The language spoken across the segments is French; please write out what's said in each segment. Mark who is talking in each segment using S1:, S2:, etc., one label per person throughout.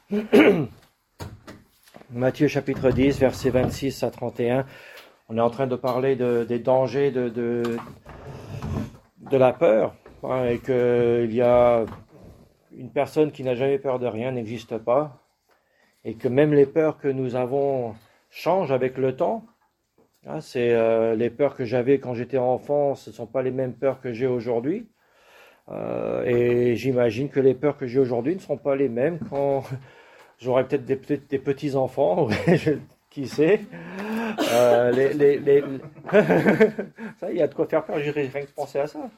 S1: Matthieu chapitre 10, versets 26 à 31. On est en train de parler des dangers de la peur, hein, et qu'il y a une personne qui n'a jamais peur de rien n'existe pas, et que même les peurs que nous avons changent avec le temps. Hein, c'est les peurs que j'avais quand j'étais enfant, ce ne sont pas les mêmes peurs que j'ai aujourd'hui. Et j'imagine que les peurs que j'ai aujourd'hui ne seront pas les mêmes quand j'aurai peut-être des petits-enfants, qui sait. Ça, il y a de quoi faire peur, j'ai rien que penser à ça.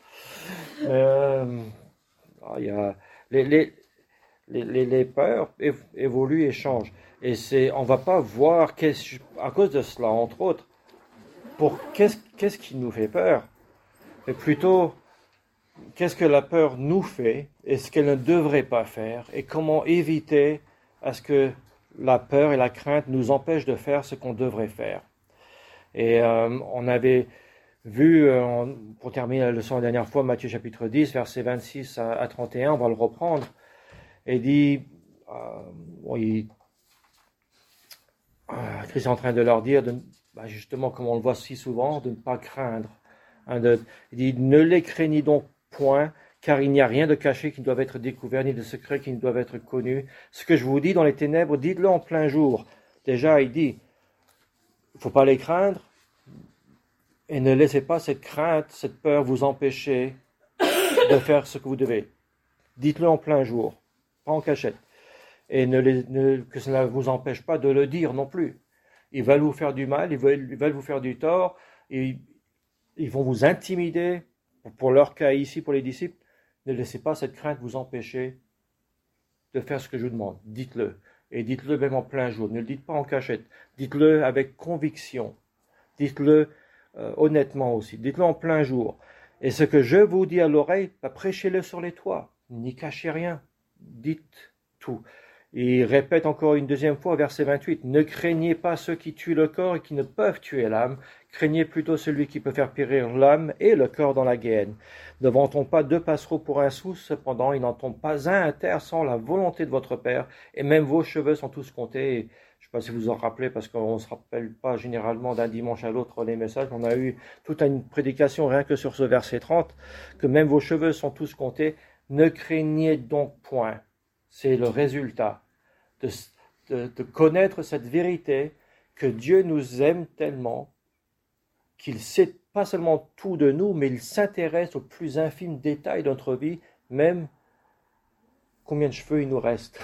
S1: Il y a les peurs évoluent et changent. Et on ne va pas voir, à cause de cela, entre autres, qu'est-ce qui nous fait peur, mais plutôt qu'est-ce que la peur nous fait et ce qu'elle ne devrait pas faire, et comment éviter à ce que la peur et la crainte nous empêchent de faire ce qu'on devrait faire. Et on avait vu, pour terminer la leçon la dernière fois, Matthieu chapitre 10, versets 26 à 31, on va le reprendre, et dit, Christ est en train de leur dire, justement, comme on le voit si souvent, de ne pas craindre. Il dit, ne les craignez donc point, car il n'y a rien de caché qui ne doit être découvert, ni de secret qui ne doit être connu. Ce que je vous dis dans les ténèbres, dites-le en plein jour. Déjà, il dit, il ne faut pas les craindre, et ne laissez pas cette crainte, cette peur vous empêcher de faire ce que vous devez. Dites-le en plein jour, pas en cachette. Et que cela ne vous empêche pas de le dire non plus. Ils veulent vous faire du mal, ils veulent vous faire du tort, et ils vont vous intimider. Pour leur cas ici, pour les disciples, ne laissez pas cette crainte vous empêcher de faire ce que je vous demande. Dites-le. Et dites-le même en plein jour. Ne le dites pas en cachette. Dites-le avec conviction. Dites-le honnêtement aussi. Dites-le en plein jour. Et ce que je vous dis à l'oreille, prêchez-le sur les toits. N'y cachez rien. Dites tout. Et il répète encore une deuxième fois, verset 28, « Ne craignez pas ceux qui tuent le corps et qui ne peuvent tuer l'âme. Craignez plutôt celui qui peut faire périr l'âme et le corps dans la guêne. Ne vend-on pas 2 passereaux pour un sou? Cependant, il n'en tombe pas un à terre sans la volonté de votre Père. Et même vos cheveux sont tous comptés. » Et je ne sais pas si vous en rappelez, parce qu'on ne se rappelle pas généralement d'un dimanche à l'autre les messages. On a eu toute une prédication rien que sur ce verset 30, que même vos cheveux sont tous comptés. Ne craignez donc point. C'est le résultat de connaître cette vérité, que Dieu nous aime tellement qu'il sait pas seulement tout de nous, mais il s'intéresse aux plus infimes détails de notre vie, même combien de cheveux il nous reste.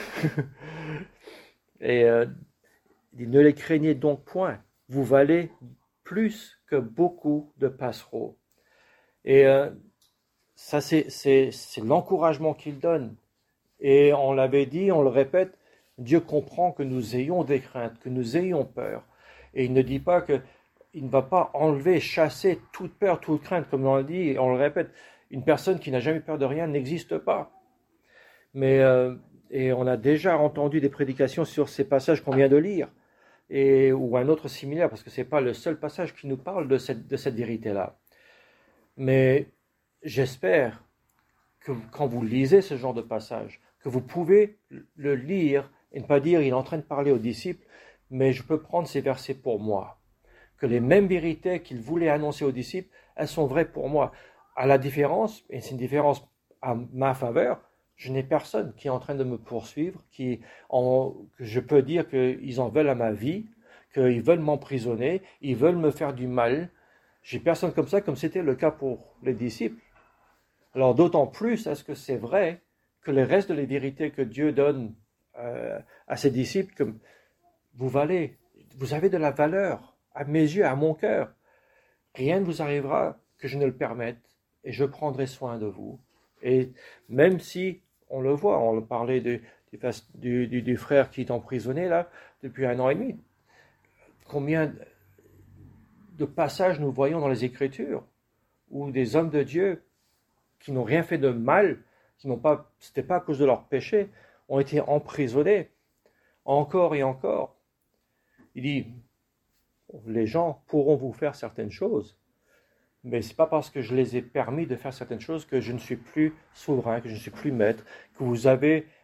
S1: Et ne les craignez donc point, vous valez plus que beaucoup de passereaux. Et ça, c'est l'encouragement qu'il donne. Et on l'avait dit, on le répète, Dieu comprend que nous ayons des craintes, que nous ayons peur. Et il ne dit pas qu'il ne va pas enlever, chasser toute peur, toute crainte, comme on le dit, et on le répète. Une personne qui n'a jamais peur de rien n'existe pas. Mais, et on a déjà entendu des prédications sur ces passages qu'on vient de lire, ou un autre similaire, parce que ce n'est pas le seul passage qui nous parle de cette vérité-là. Mais j'espère que quand vous lisez ce genre de passage, que vous pouvez le lire et ne pas dire il est en train de parler aux disciples, mais je peux prendre ces versets pour moi. Que les mêmes vérités qu'il voulait annoncer aux disciples, elles sont vraies pour moi. À la différence, et c'est une différence à ma faveur, je n'ai personne qui est en train de me poursuivre, que je peux dire qu'ils en veulent à ma vie, qu'ils veulent m'emprisonner, ils veulent me faire du mal. J'ai personne comme ça, comme c'était le cas pour les disciples. Alors d'autant plus est-ce que c'est vrai que le reste des vérités que Dieu donne à ses disciples, que vous avez de la valeur à mes yeux, à mon cœur. Rien ne vous arrivera que je ne le permette, et je prendrai soin de vous. Et même si, on le voit, on parlait du frère qui est emprisonné là depuis 1 an et demi, combien de passages nous voyons dans les Écritures où des hommes de Dieu qui n'ont rien fait de mal, c'était pas à cause de leur péché, ont été emprisonnés encore et encore. Il dit, les gens pourront vous faire certaines choses, mais c'est pas parce que je les ai permis de faire certaines choses que je ne suis plus souverain, que je ne suis plus maître, que vous avez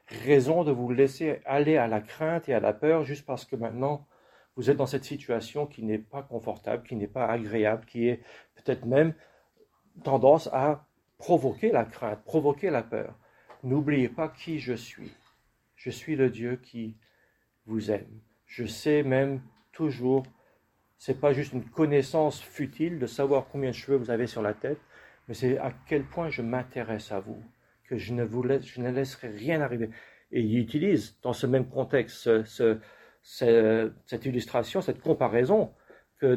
S1: raison de vous laisser aller à la crainte et à la peur juste parce que maintenant vous êtes dans cette situation qui n'est pas confortable, qui n'est pas agréable, qui est peut-être même tendance à provoquer la crainte, provoquer la peur. N'oubliez pas qui je suis. Je suis le Dieu qui vous aime. Je sais même toujours, c'est pas juste une connaissance futile de savoir combien de cheveux vous avez sur la tête, mais c'est à quel point je m'intéresse à vous, que je ne laisserai rien arriver. Et il utilise dans ce même contexte cette illustration, cette comparaison, que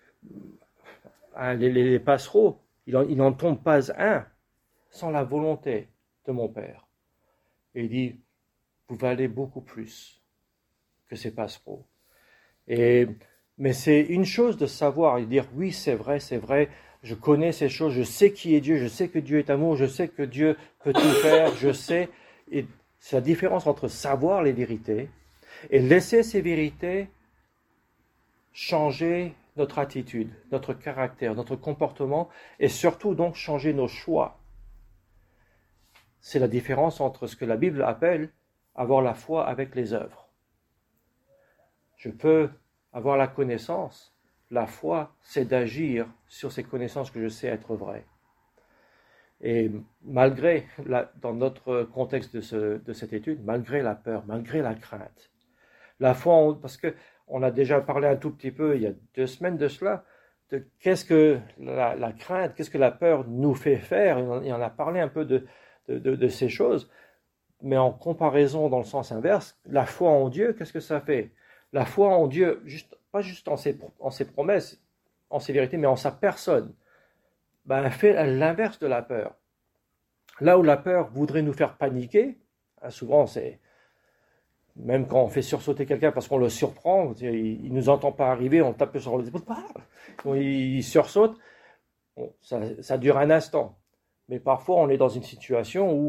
S1: les passereaux, il n'en tombe pas un sans la volonté de mon Père. Et il dit, vous valez beaucoup plus que ces passereaux. Mais c'est une chose de savoir et de dire, oui, c'est vrai, je connais ces choses, je sais qui est Dieu, je sais que Dieu est amour, je sais que Dieu peut tout faire, je sais. Et c'est la différence entre savoir les vérités et laisser ces vérités changer notre attitude, notre caractère, notre comportement, et surtout donc changer nos choix. C'est la différence entre ce que la Bible appelle avoir la foi avec les œuvres. Je peux avoir la connaissance. La foi, c'est d'agir sur ces connaissances que je sais être vraies. Et malgré, dans notre contexte de cette étude, malgré la peur, malgré la crainte, la foi, parce qu'on a déjà parlé un tout petit peu il y a 2 semaines de cela, de qu'est-ce que la crainte, qu'est-ce que la peur nous fait faire, et on a parlé un peu de ces choses, mais en comparaison dans le sens inverse, la foi en Dieu, qu'est-ce que ça fait? La foi en Dieu, pas juste en ses promesses, en ses vérités, mais en sa personne, fait l'inverse de la peur. Là où la peur voudrait nous faire paniquer, souvent c'est, même quand on fait sursauter quelqu'un parce qu'on le surprend, il ne nous entend pas arriver, on tape sur les épaules, il sursaute, ça dure un instant. Mais parfois on est dans une situation où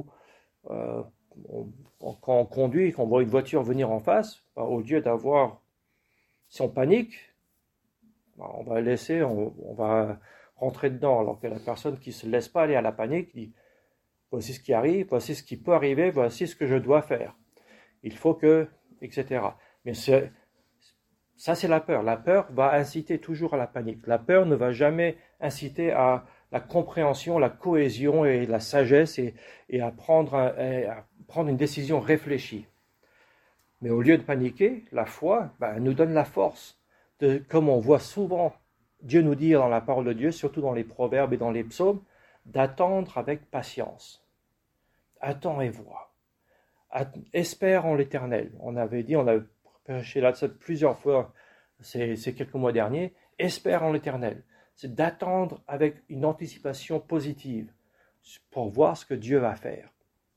S1: quand on conduit, qu'on voit une voiture venir en face, au lieu d'avoir, si on panique, on va laisser, on va rentrer dedans, alors que la personne qui ne se laisse pas aller à la panique dit, voici ce qui arrive, voici ce qui peut arriver, voici ce que je dois faire. Il faut que, etc. Mais ça c'est la peur. La peur va inciter toujours à la panique. La peur ne va jamais inciter à la compréhension, la cohésion et la sagesse et à prendre une décision réfléchie. Mais au lieu de paniquer, la foi nous donne la force, comme on voit souvent Dieu nous dire dans la parole de Dieu, surtout dans les proverbes et dans les psaumes, d'attendre avec patience. Attends et vois. Espère en l'Éternel. On avait prêché là-dessus plusieurs fois ces quelques mois derniers. Espère en l'Éternel. C'est d'attendre avec une anticipation positive pour voir ce que Dieu va faire.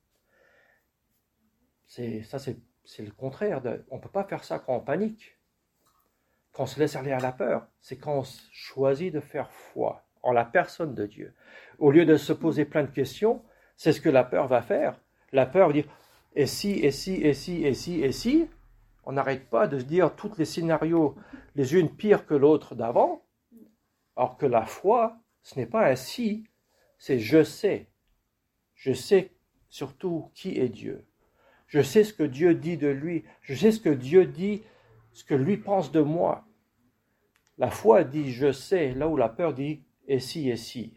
S1: C'est le contraire. On ne peut pas faire ça quand on panique, quand on se laisse aller à la peur. C'est quand on choisit de faire foi en la personne de Dieu. Au lieu de se poser plein de questions, c'est ce que la peur va faire. La peur va dire, et si, on n'arrête pas de se dire tous les scénarios, les unes pires que l'autre d'avant, alors que la foi, ce n'est pas un si, c'est je sais. Je sais surtout qui est Dieu. Je sais ce que Dieu dit de lui. Je sais ce que Dieu dit, ce que lui pense de moi. La foi dit je sais, là où la peur dit et si.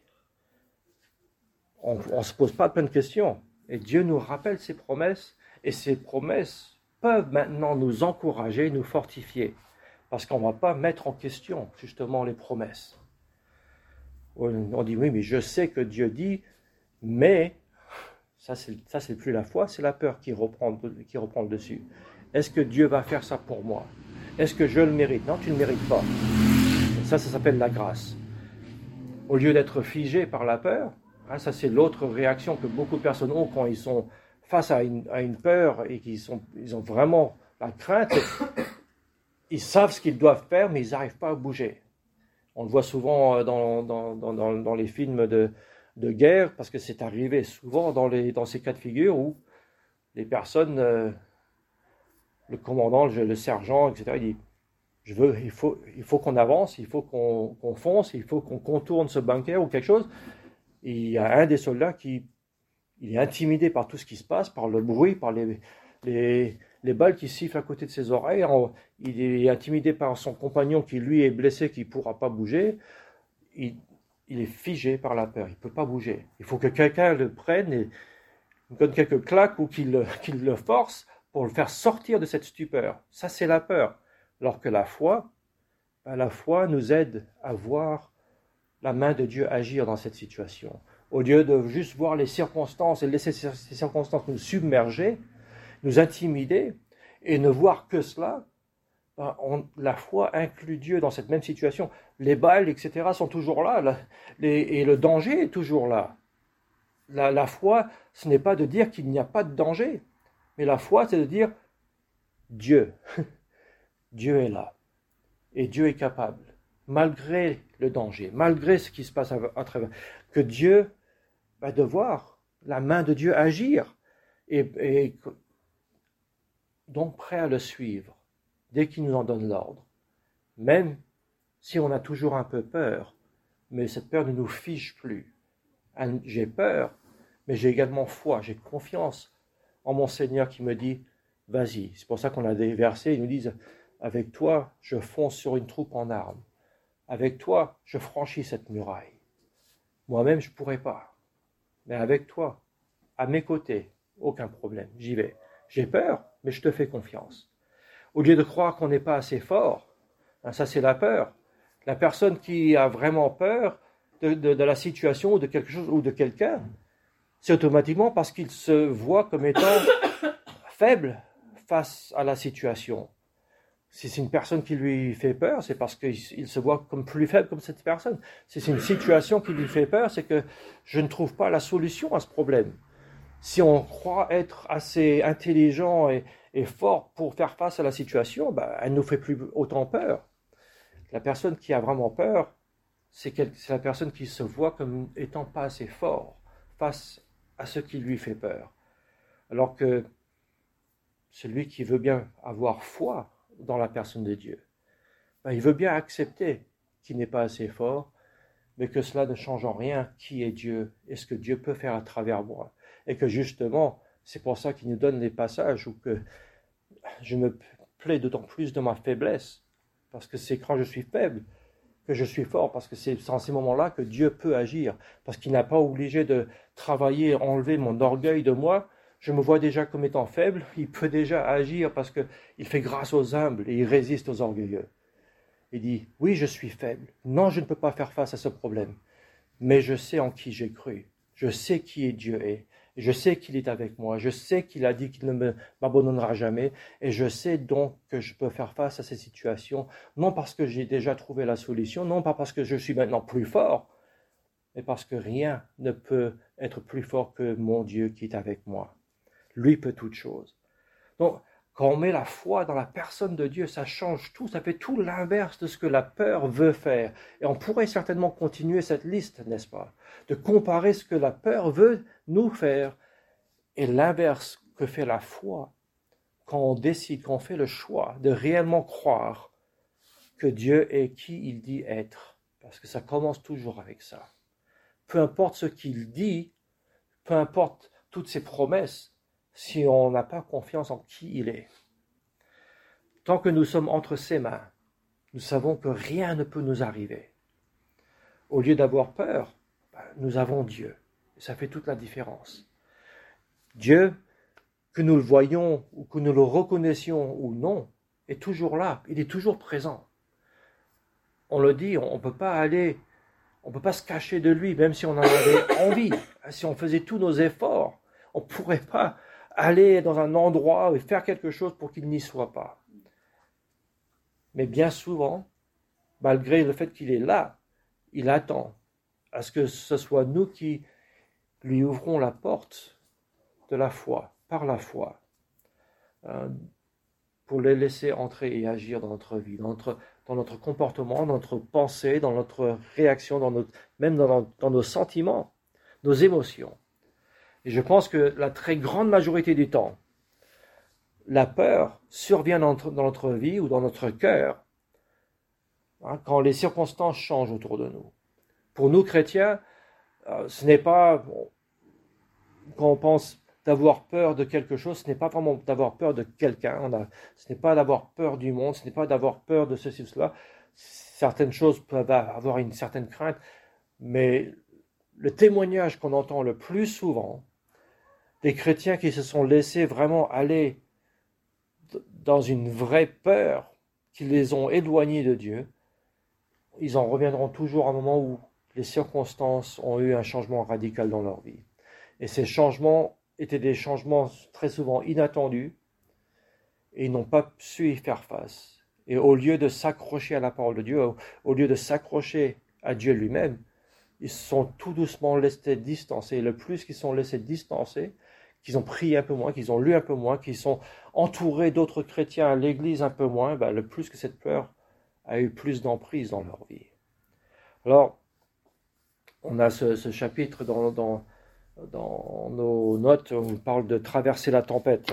S1: On ne se pose pas plein de questions. Et Dieu nous rappelle ses promesses, et ces promesses peuvent maintenant nous encourager, nous fortifier, parce qu'on ne va pas mettre en question justement les promesses. On dit oui, mais je sais que Dieu dit, mais ça c'est plus la foi, c'est la peur qui reprend le dessus. Est-ce que Dieu va faire ça pour moi? Est-ce que je le mérite? Non, tu ne le mérites pas. Ça s'appelle la grâce. Au lieu d'être figé par la peur, ça c'est l'autre réaction que beaucoup de personnes ont quand ils sont face à une peur et ils ont vraiment la crainte. Ils savent ce qu'ils doivent faire, mais ils n'arrivent pas à bouger. On le voit souvent dans les films de guerre, parce que c'est arrivé souvent dans ces cas de figure où les personnes, le commandant, le sergent, etc., il dit il faut qu'on avance, il faut qu'on fonce, il faut qu'on contourne ce bunker ou quelque chose. Et il y a un des soldats il est intimidé par tout ce qui se passe, par le bruit, par les balles qui sifflent à côté de ses oreilles, il est intimidé par son compagnon qui lui est blessé, qui ne pourra pas bouger, il est figé par la peur, il ne peut pas bouger. Il faut que quelqu'un le prenne et donne quelques claques ou qu'il le force pour le faire sortir de cette stupeur. Ça, c'est la peur. Alors que la foi nous aide à voir la main de Dieu agir dans cette situation. Au lieu de juste voir les circonstances et laisser ces circonstances nous submerger, nous intimider et ne voir que cela, la foi inclut Dieu dans cette même situation. Les balles, etc. sont toujours là, et le danger est toujours là. La foi, ce n'est pas de dire qu'il n'y a pas de danger, mais la foi, c'est de dire Dieu. Dieu est là, et Dieu est capable, malgré le danger, malgré ce qui se passe à travers, que Dieu va devoir la main de Dieu agir, et donc prêt à le suivre dès qu'il nous en donne l'ordre, même si on a toujours un peu peur, mais cette peur ne nous fige plus. J'ai peur, mais j'ai également foi, j'ai confiance en mon Seigneur qui me dit « Vas-y ». C'est pour ça qu'on a des versets, ils nous disent « Avec toi, je fonce sur une troupe en armes. Avec toi, je franchis cette muraille. Moi-même, je ne pourrais pas. Mais avec toi, à mes côtés, aucun problème, j'y vais. J'ai peur, mais je te fais confiance. » Au lieu de croire qu'on n'est pas assez fort, ça c'est la peur. La personne qui a vraiment peur de la situation ou de quelque chose ou de quelqu'un, c'est automatiquement parce qu'il se voit comme étant faible face à la situation. Si c'est une personne qui lui fait peur, c'est parce qu'il se voit comme plus faible comme cette personne. Si c'est une situation qui lui fait peur, c'est que je ne trouve pas la solution à ce problème. Si on croit être assez intelligent et fort pour faire face à la situation, elle ne nous fait plus autant peur. La personne qui a vraiment peur, c'est la personne qui se voit comme étant pas assez fort face à ce qui lui fait peur. Alors que celui qui veut bien avoir foi dans la personne de Dieu, il veut bien accepter qu'il n'est pas assez fort, mais que cela ne change en rien qui est Dieu et ce que Dieu peut faire à travers moi. Et que justement, c'est pour ça qu'il nous donne des passages où que je me plais d'autant plus de ma faiblesse, parce que c'est quand je suis faible que je suis fort, parce que c'est en ces moments-là que Dieu peut agir, parce qu'il n'a pas obligé de travailler, enlever mon orgueil de moi. Je me vois déjà comme étant faible, il peut déjà agir parce qu'il fait grâce aux humbles et il résiste aux orgueilleux. Il dit, oui, je suis faible, non, je ne peux pas faire face à ce problème, mais je sais en qui j'ai cru, je sais qui Dieu est, je sais qu'il est avec moi, je sais qu'il a dit qu'il ne m'abandonnera jamais, et je sais donc que je peux faire face à ces situations, non parce que j'ai déjà trouvé la solution, non pas parce que je suis maintenant plus fort, mais parce que rien ne peut être plus fort que mon Dieu qui est avec moi. Lui peut toutes choses. Donc, quand on met la foi dans la personne de Dieu, ça change tout, ça fait tout l'inverse de ce que la peur veut faire. Et on pourrait certainement continuer cette liste, n'est-ce pas? De comparer ce que la peur veut nous faire et l'inverse que fait la foi quand on décide, quand on fait le choix de réellement croire que Dieu est qui il dit être. Parce que ça commence toujours avec ça. Peu importe ce qu'il dit, peu importe toutes ses promesses, si on n'a pas confiance en qui il est. Tant que nous sommes entre ses mains, nous savons que rien ne peut nous arriver. Au lieu d'avoir peur, nous avons Dieu. Et ça fait toute la différence. Dieu, que nous le voyions ou que nous le reconnaissions ou non, est toujours là. Il est toujours présent. On le dit, on ne peut pas se cacher de lui, même si on en avait envie. Si on faisait tous nos efforts, on ne pourrait pas aller dans un endroit et faire quelque chose pour qu'il n'y soit pas. Mais bien souvent, malgré le fait qu'il est là, il attend à ce que ce soit nous qui lui ouvrons la porte de la foi, par la foi, pour le laisser entrer et agir dans notre vie, dans notre comportement, dans notre pensée, dans notre réaction, même dans nos sentiments, nos émotions. Et je pense que la très grande majorité du temps, la peur survient dans notre vie ou dans notre cœur quand les circonstances changent autour de nous. Pour nous chrétiens, ce n'est pas quand on pense d'avoir peur de quelque chose, ce n'est pas vraiment d'avoir peur de quelqu'un, ce n'est pas d'avoir peur du monde, ce n'est pas d'avoir peur de ceci ou cela. Certaines choses peuvent avoir une certaine crainte, mais le témoignage qu'on entend le plus souvent, des chrétiens qui se sont laissés vraiment aller dans une vraie peur, qui les ont éloignés de Dieu, ils en reviendront toujours à un moment où les circonstances ont eu un changement radical dans leur vie. Et ces changements étaient des changements très souvent inattendus, et ils n'ont pas su y faire face. Et au lieu de s'accrocher à la parole de Dieu, au lieu de s'accrocher à Dieu lui-même, ils se sont tout doucement laissés distancer. Et le plus qu'ils sont laissés distancer, qu'ils ont prié un peu moins, qu'ils ont lu un peu moins, qu'ils sont entourés d'autres chrétiens à l'église un peu moins, le plus que cette peur a eu plus d'emprise dans leur vie. Alors, on a ce chapitre dans nos notes où on parle de traverser la tempête.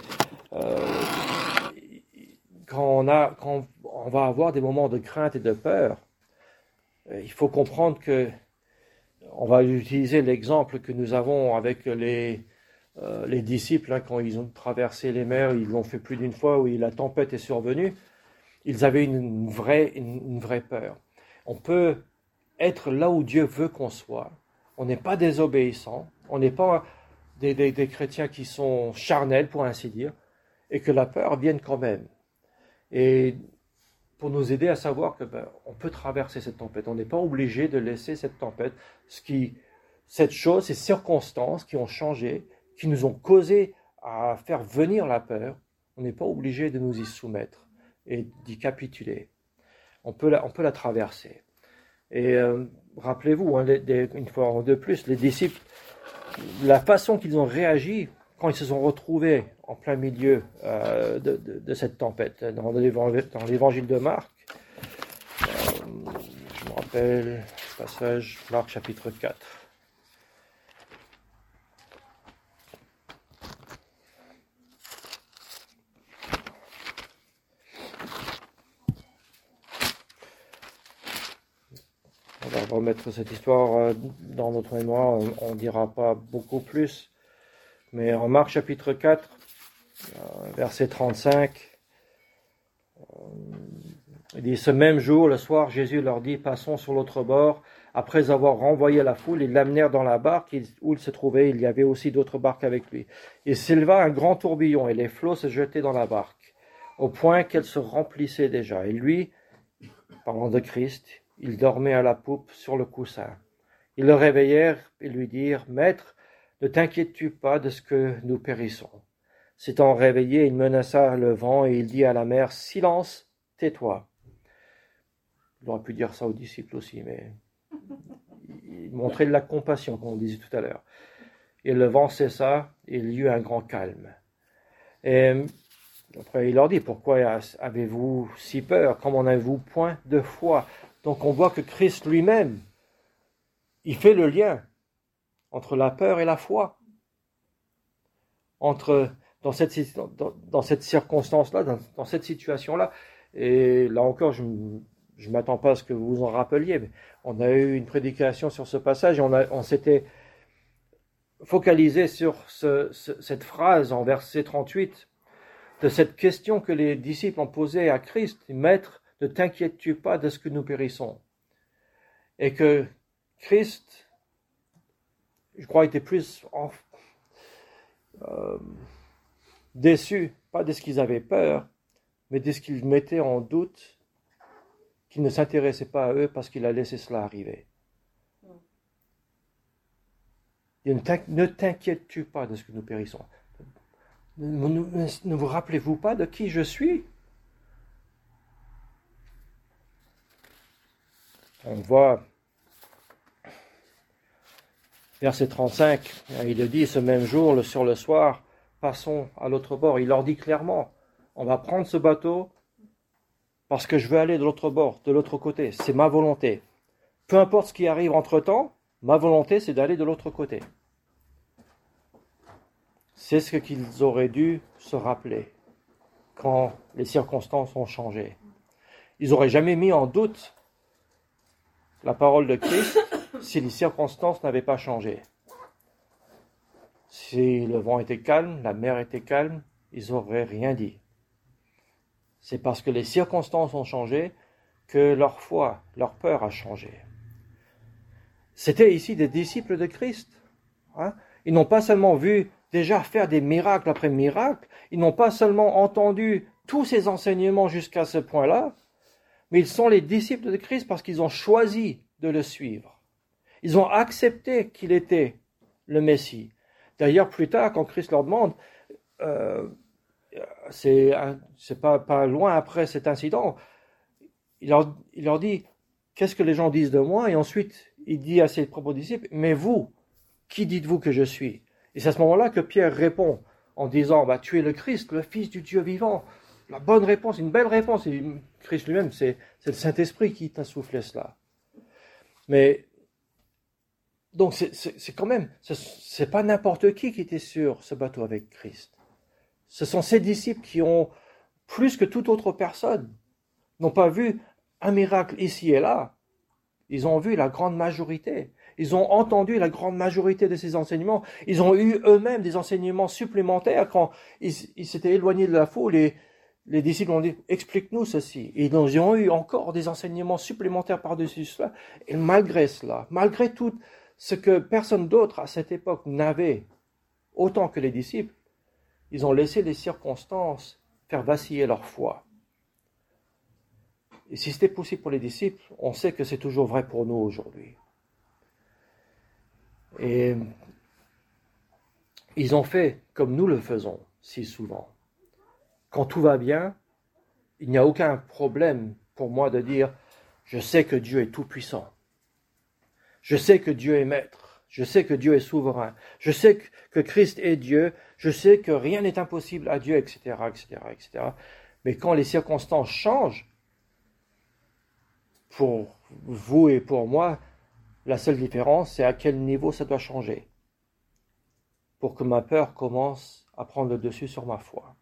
S1: Quand on va avoir des moments de crainte et de peur, il faut comprendre que on va utiliser l'exemple que nous avons avec les disciples, quand ils ont traversé les mers, ils l'ont fait plus d'une fois, où la tempête est survenue, ils avaient une vraie peur. On peut être là où Dieu veut qu'on soit, on n'est pas désobéissant, on n'est pas des chrétiens qui sont charnels, pour ainsi dire, et que la peur vienne quand même. Et pour nous aider à savoir que on peut traverser cette tempête, on n'est pas obligé de laisser cette tempête, ces circonstances qui ont changé, qui nous ont causé à faire venir la peur, on n'est pas obligé de nous y soumettre et d'y capituler. On peut la traverser. Et rappelez-vous, une fois de plus, les disciples, la façon qu'ils ont réagi quand ils se sont retrouvés en plein milieu de cette tempête, dans l'évangile de Marc, je me rappelle, passage, Marc chapitre 4. On va remettre cette histoire dans notre mémoire, on ne dira pas beaucoup plus. Mais en Marc chapitre 4, verset 35, il dit « Ce même jour, le soir, Jésus leur dit, passons sur l'autre bord. Après avoir renvoyé la foule, ils l'amenèrent dans la barque où il se trouvait. Il y avait aussi d'autres barques avec lui. Il s'éleva un grand tourbillon et les flots se jetaient dans la barque, au point qu'elle se remplissait déjà. Et lui, parlant de Christ, il dormait à la poupe sur le coussin. Ils le réveillèrent et lui dirent, « Maître, ne t'inquiètes-tu pas de ce que nous périssons ?» S'étant réveillé, il menaça le vent et il dit à la mer, « Silence, tais-toi. » Il aurait pu dire ça aux disciples aussi, mais il montrait de la compassion, comme on disait tout à l'heure. Et le vent cessa et il y eut un grand calme. Et après, il leur dit, « Pourquoi avez-vous si peur? Comment n'avez-vous point de foi ?» Donc on voit que Christ lui-même, il fait le lien entre la peur et la foi. Dans cette circonstance-là, dans cette situation-là. Et là encore, je ne m'attends pas à ce que vous vous en rappeliez, mais on a eu une prédication sur ce passage et on s'était focalisé sur cette phrase en verset 38 de cette question que les disciples ont posée à Christ. « Maître, ne t'inquiètes-tu pas de ce que nous périssons ?» Et que Christ, je crois, était plus déçu, pas de ce qu'ils avaient peur, mais de ce qu'ils mettaient en doute, qu'ils ne s'intéressaient pas à eux parce qu'il a laissé cela arriver. Ne t'inquiètes-tu pas de ce que nous périssons? Ne vous rappelez-vous pas de qui je suis? On voit verset 35, il le dit, ce même jour, sur le soir, passons à l'autre bord. Il leur dit clairement, on va prendre ce bateau parce que je veux aller de l'autre bord, de l'autre côté. C'est ma volonté. Peu importe ce qui arrive entre-temps, ma volonté, c'est d'aller de l'autre côté. C'est ce qu'ils auraient dû se rappeler quand les circonstances ont changé. Ils n'auraient jamais mis en doute la parole de Christ si les circonstances n'avaient pas changé. Si le vent était calme, la mer était calme, ils n'auraient rien dit. C'est parce que les circonstances ont changé que leur foi, leur peur a changé. C'était ici des disciples de Christ. Hein? Ils n'ont pas seulement vu déjà faire des miracles après miracles, ils n'ont pas seulement entendu tous ces enseignements jusqu'à ce point-là, mais ils sont les disciples de Christ parce qu'ils ont choisi de le suivre. Ils ont accepté qu'il était le Messie. D'ailleurs, plus tard, quand Christ leur demande, c'est pas loin après cet incident, il leur dit, qu'est-ce que les gens disent de moi? Et ensuite, il dit à ses propres disciples, mais vous, qui dites-vous que je suis? Et c'est à ce moment-là que Pierre répond en disant, tu es le Christ, le Fils du Dieu vivant. La bonne réponse, une belle réponse. Et Christ lui-même, c'est le Saint-Esprit qui t'a soufflé cela. Mais, donc c'est quand même, c'est pas n'importe qui était sur ce bateau avec Christ. Ce sont ces disciples qui ont, plus que toute autre personne, n'ont pas vu un miracle ici et là. Ils ont vu la grande majorité. Ils ont entendu la grande majorité de ces enseignements. Ils ont eu eux-mêmes des enseignements supplémentaires quand ils s'étaient éloignés de la foule et les disciples ont dit, explique-nous ceci. Et ils ont eu encore des enseignements supplémentaires par-dessus cela. Et malgré cela, malgré tout ce que personne d'autre à cette époque n'avait, autant que les disciples, ils ont laissé les circonstances faire vaciller leur foi. Et si c'était possible pour les disciples, on sait que c'est toujours vrai pour nous aujourd'hui. Et ils ont fait comme nous le faisons si souvent. Quand tout va bien, il n'y a aucun problème pour moi de dire « Je sais que Dieu est tout-puissant. Je sais que Dieu est maître. Je sais que Dieu est souverain. Je sais que Christ est Dieu. Je sais que rien n'est impossible à Dieu, etc., etc., etc. » Mais quand les circonstances changent, pour vous et pour moi, la seule différence, c'est à quel niveau ça doit changer pour que ma peur commence à prendre le dessus sur ma foi.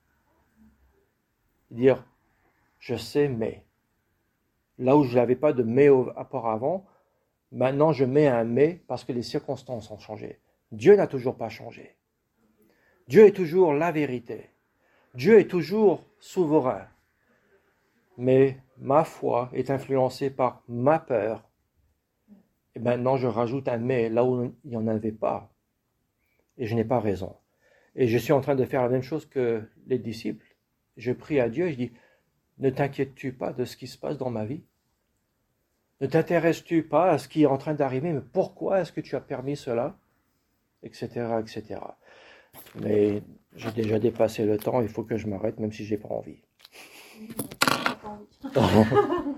S1: Dire, je sais, mais. Là où je n'avais pas de mais auparavant, maintenant je mets un mais parce que les circonstances ont changé. Dieu n'a toujours pas changé. Dieu est toujours la vérité. Dieu est toujours souverain. Mais ma foi est influencée par ma peur. Et maintenant, je rajoute un mais là où il n'y en avait pas. Et je n'ai pas raison. Et je suis en train de faire la même chose que les disciples. Je prie à Dieu et je dis, ne t'inquiètes-tu pas de ce qui se passe dans ma vie? Ne t'intéresses-tu pas à ce qui est en train d'arriver? Mais pourquoi est-ce que tu as permis cela? Etc., etc. Mais j'ai déjà dépassé le temps, il faut que je m'arrête, même si je n'ai pas envie.